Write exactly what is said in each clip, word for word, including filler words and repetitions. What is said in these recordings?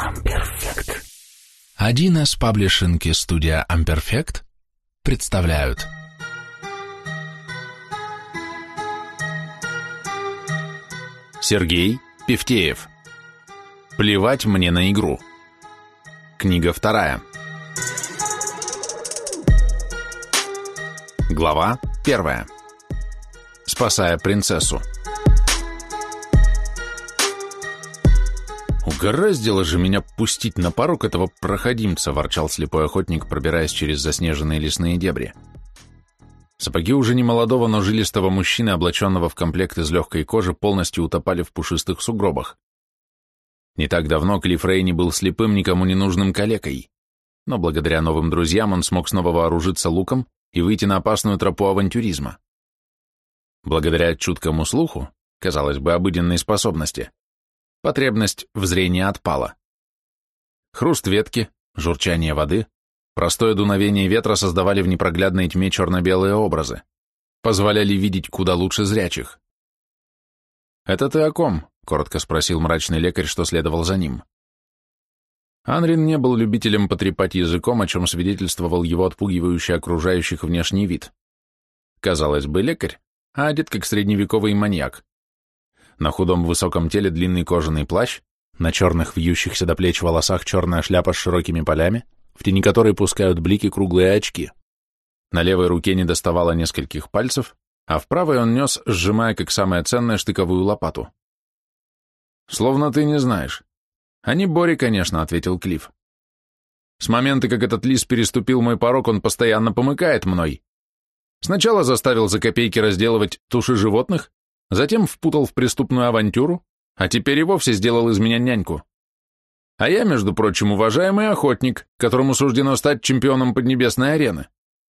Amperfect. один эс паблишинг и студия Amperfect представляют Сергей Пифтеев. Плевать мне на игру. Книга вторая. Глава первая. Спасая принцессу. «Угораздило же меня пустить на порог этого проходимца», — ворчал слепой охотник, пробираясь через заснеженные лесные дебри. Сапоги уже не молодого, но жилистого мужчины, облаченного в комплект из легкой кожи, полностью утопали в пушистых сугробах. Не так давно Клифф Рейни был слепым, никому не нужным калекой, но благодаря новым друзьям он смог снова вооружиться луком и выйти на опасную тропу авантюризма. Благодаря чуткому слуху, казалось бы, обыденной способности, потребность в зрении отпала. Хруст ветки, журчание воды, простое дуновение ветра создавали в непроглядной тьме черно-белые образы, позволяли видеть куда лучше зрячих. «Это ты о ком?» — коротко спросил мрачный лекарь, что следовал за ним. Анрин не был любителем потрепать языком, о чем свидетельствовал его отпугивающий окружающих внешний вид. Казалось бы, лекарь, а одет как средневековый маньяк. На худом высоком теле длинный кожаный плащ, на черных вьющихся до плеч волосах черная шляпа с широкими полями, в тени которой пускают блики круглые очки. На левой руке не доставало нескольких пальцев, а в правой он нес, сжимая как самое ценное, штыковую лопату. «Словно ты не знаешь». «Они Бори, конечно», — ответил Клифф. «С момента, как этот лис переступил мой порог, он постоянно помыкает мной. Сначала заставил за копейки разделывать туши животных, затем впутал в преступную авантюру, а теперь и вовсе сделал из меня няньку. А я, между прочим, уважаемый охотник, которому суждено стать чемпионом Поднебесной арены.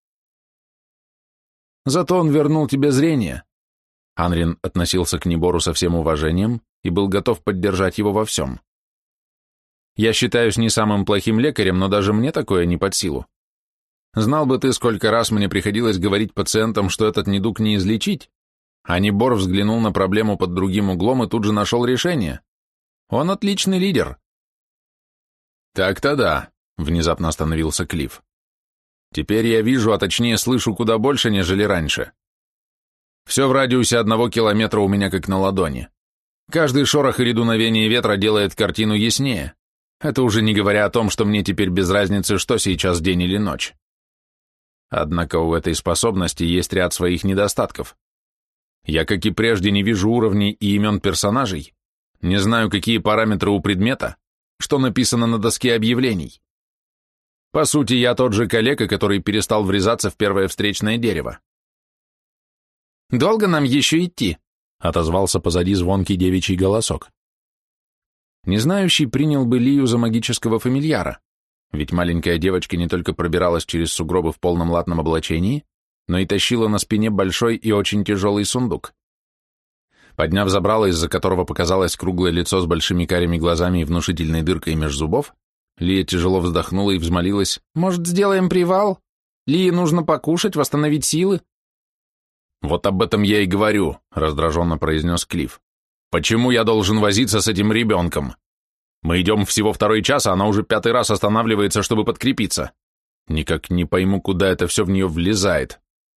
Зато он вернул тебе зрение». Анрин относился к Небору со всем уважением и был готов поддержать его во всем. «Я считаюсь не самым плохим лекарем, но даже мне такое не под силу. Знал бы ты, сколько раз мне приходилось говорить пациентам, что этот недуг не излечить, а Небор взглянул на проблему под другим углом и тут же нашел решение. Он отличный лидер». «Так-то да», — внезапно остановился Клифф. «Теперь я вижу, а точнее слышу куда больше, нежели раньше. Все в радиусе одного километра у меня как на ладони. Каждый шорох или дуновение ветра делает картину яснее. Это уже не говоря о том, что мне теперь без разницы, что сейчас день или ночь. Однако у этой способности есть ряд своих недостатков. Я, как и прежде, не вижу уровней и имен персонажей, не знаю, какие параметры у предмета, что написано на доске объявлений. По сути, я тот же калека, который перестал врезаться в первое встречное дерево». «Долго нам еще идти?» — отозвался позади звонкий девичий голосок. Незнающий принял бы Лию за магического фамильяра, ведь маленькая девочка не только пробиралась через сугробы в полном латном облачении, но и тащила на спине большой и очень тяжелый сундук. Подняв забрало, из-за которого показалось круглое лицо с большими карими глазами и внушительной дыркой меж зубов, Лия тяжело вздохнула и взмолилась: «Может, сделаем привал? Лии нужно покушать, восстановить силы?» «Вот об этом я и говорю», — раздраженно произнес Клифф. «Почему я должен возиться с этим ребенком? Мы идем всего второй час, а она уже пятый раз останавливается, чтобы подкрепиться. Никак не пойму, куда это все в нее влезает».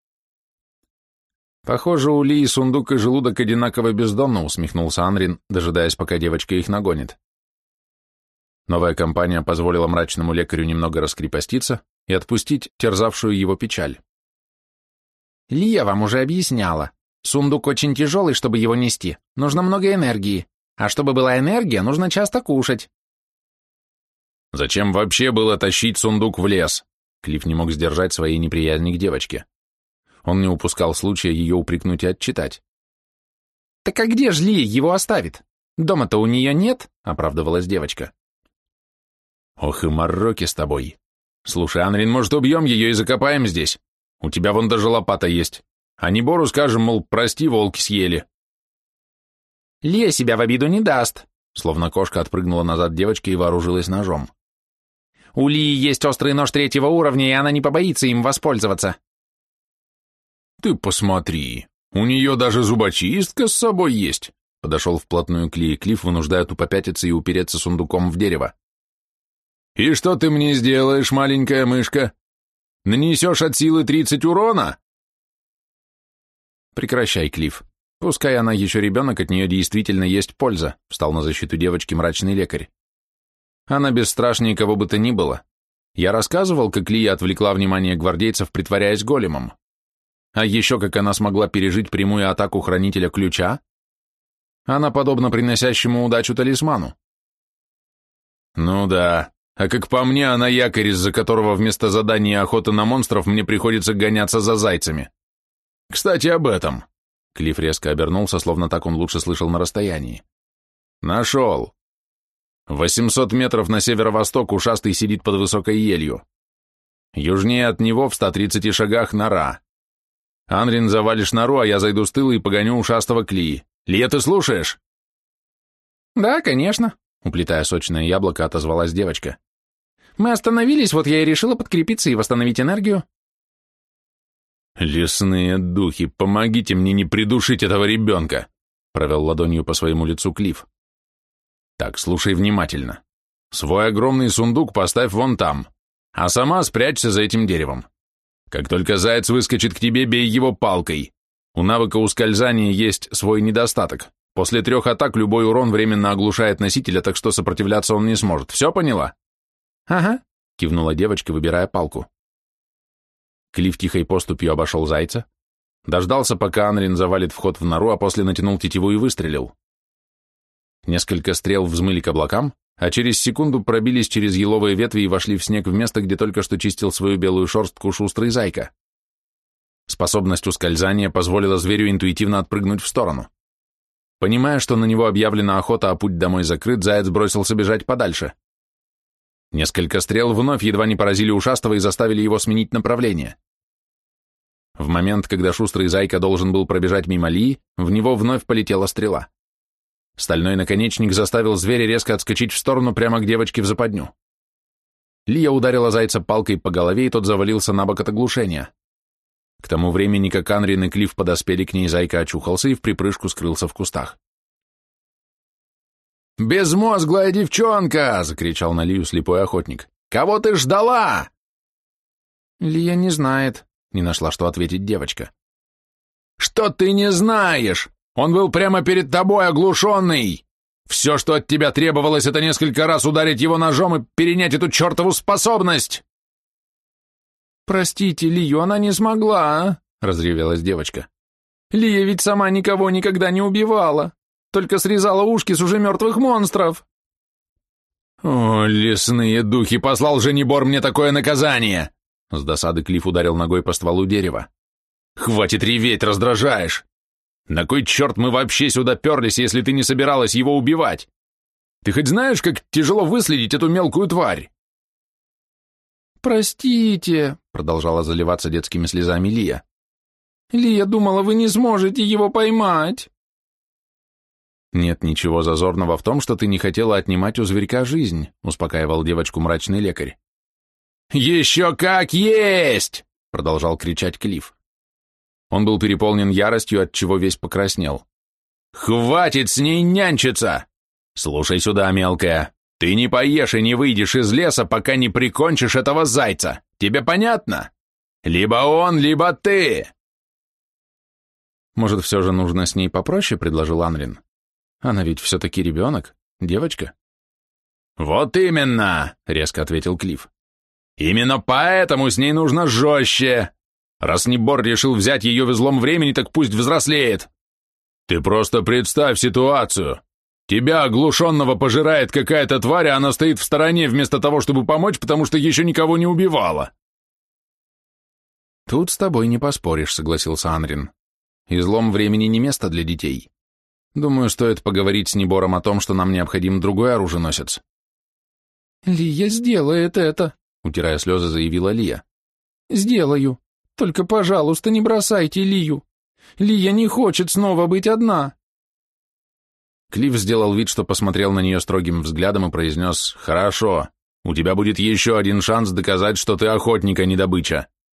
«Похоже, у Лии сундук и желудок одинаково бездонно», — усмехнулся Анрин, дожидаясь, пока девочка их нагонит. Новая компания позволила мрачному лекарю немного раскрепоститься и отпустить терзавшую его печаль. «Лия вам уже объясняла. Сундук очень тяжелый, чтобы его нести. Нужно много энергии. А чтобы была энергия, нужно часто кушать». «Зачем вообще было тащить сундук в лес?» Клифф не мог сдержать своей неприязни к девочке. Он не упускал случая ее упрекнуть и отчитать. «Так а где ж Лия его оставит? Дома-то у нее нет», — оправдывалась девочка. «Ох и мороки с тобой. Слушай, Анрин, может, убьем ее и закопаем здесь? У тебя вон даже лопата есть. А Небору скажем, мол, прости, волки съели». «Лия себя в обиду не даст», — словно кошка отпрыгнула назад девочка и вооружилась ножом. «У Лии есть острый нож третьего уровня, и она не побоится им воспользоваться». «Ты посмотри, у нее даже зубочистка с собой есть», — подошел вплотную к Лии Клифф, вынуждая ту попятиться и упереться сундуком в дерево. «И что ты мне сделаешь, маленькая мышка? Нанесешь от силы тридцать урона?» «Прекращай, Клифф. Пускай она еще ребенок, от нее действительно есть польза», встал на защиту девочки мрачный лекарь. «Она бесстрашнее кого бы то ни было. Я рассказывал, как Лия отвлекла внимание гвардейцев, притворяясь големом. А еще как она смогла пережить прямую атаку хранителя ключа. Она подобна приносящему удачу талисману». «Ну да, а как по мне, она якорь, из-за которого вместо задания охоты на монстров мне приходится гоняться за зайцами. Кстати, об этом». Клифф резко обернулся, словно так он лучше слышал на расстоянии. «Нашел. восемьсот метров на северо-восток ушастый сидит под высокой елью. Южнее от него в ста тридцати шагах нора. Анрин, завалишь нору, а я зайду с тыла и погоню ушастого к Лии. Лия, ты слушаешь?» «Да, конечно», — уплетая сочное яблоко, отозвалась девочка. «Мы остановились, вот я и решила подкрепиться и восстановить энергию». «Лесные духи, помогите мне не придушить этого ребенка», — провел ладонью по своему лицу Клифф. «Так, слушай внимательно. Свой огромный сундук поставь вон там, а сама спрячься за этим деревом. Как только заяц выскочит к тебе, бей его палкой. У навыка ускользания есть свой недостаток. После трех атак любой урон временно оглушает носителя, так что сопротивляться он не сможет. Все поняла?» «Ага», — кивнула девочка, выбирая палку. Клифф тихой поступью обошел зайца, дождался, пока Анрин завалит вход в нору, а после натянул тетиву и выстрелил. Несколько стрел взмыли к облакам, а через секунду пробились через еловые ветви и вошли в снег в место, где только что чистил свою белую шерстку шустрый зайка. Способность ускользания позволила зверю интуитивно отпрыгнуть в сторону. Понимая, что на него объявлена охота, а путь домой закрыт, заяц бросился бежать подальше. Несколько стрел вновь едва не поразили ушастого и заставили его сменить направление. В момент, когда шустрый зайка должен был пробежать мимо Лии, в него вновь полетела стрела. Стальной наконечник заставил зверя резко отскочить в сторону прямо к девочке в западню. Лия ударила зайца палкой по голове, и тот завалился на бок от оглушения. К тому времени, как Анрин и Клифф подоспели к ней, зайка очухался и в припрыжку скрылся в кустах. «Безмозглая девчонка!» — закричал на Лию слепой охотник. «Кого ты ждала?» «Лия не знает», — не нашла, что ответить девочка. «Что ты не знаешь? Он был прямо перед тобой, оглушенный! Все, что от тебя требовалось, это несколько раз ударить его ножом и перенять эту чертову способность!» «Простите, Лию, она не смогла», — разревелась девочка. «Лия ведь сама никого никогда не убивала, только срезала ушки с уже мертвых монстров». «О, лесные духи, послал же Небор мне такое наказание!» С досады Клифф ударил ногой по стволу дерева. «Хватит реветь, раздражаешь! На кой черт мы вообще сюда перлись, если ты не собиралась его убивать? Ты хоть знаешь, как тяжело выследить эту мелкую тварь?» «Простите», — продолжала заливаться детскими слезами Лия. «Лия думала, вы не сможете его поймать». «Нет ничего зазорного в том, что ты не хотела отнимать у зверька жизнь», — успокаивал девочку мрачный лекарь. «Еще как есть!» — продолжал кричать Клифф. Он был переполнен яростью, отчего весь покраснел. «Хватит с ней нянчиться! Слушай сюда, мелкая, ты не поешь и не выйдешь из леса, пока не прикончишь этого зайца. Тебе понятно? Либо он, либо ты!» «Может, все же нужно с ней попроще?» — предложил Анрин. «Она ведь все-таки ребенок, девочка». «Вот именно!» — резко ответил Клифф. «Именно поэтому с ней нужно жестче. Раз Небор решил взять ее в излом времени, так пусть взрослеет. Ты просто представь ситуацию. Тебя, оглушенного, пожирает какая-то тварь, а она стоит в стороне вместо того, чтобы помочь, потому что еще никого не убивала». «Тут с тобой не поспоришь», — согласился Анрин. «Излом времени не место для детей. Думаю, стоит поговорить с Небором о том, что нам необходим другой оруженосец». «Лия сделает это», — утирая слезы, заявила Лия. «Сделаю. Только, пожалуйста, не бросайте Лию. Лия не хочет снова быть одна». Клифф сделал вид, что посмотрел на нее строгим взглядом и произнес: «Хорошо, у тебя будет еще один шанс доказать, что ты охотник, а не добыча.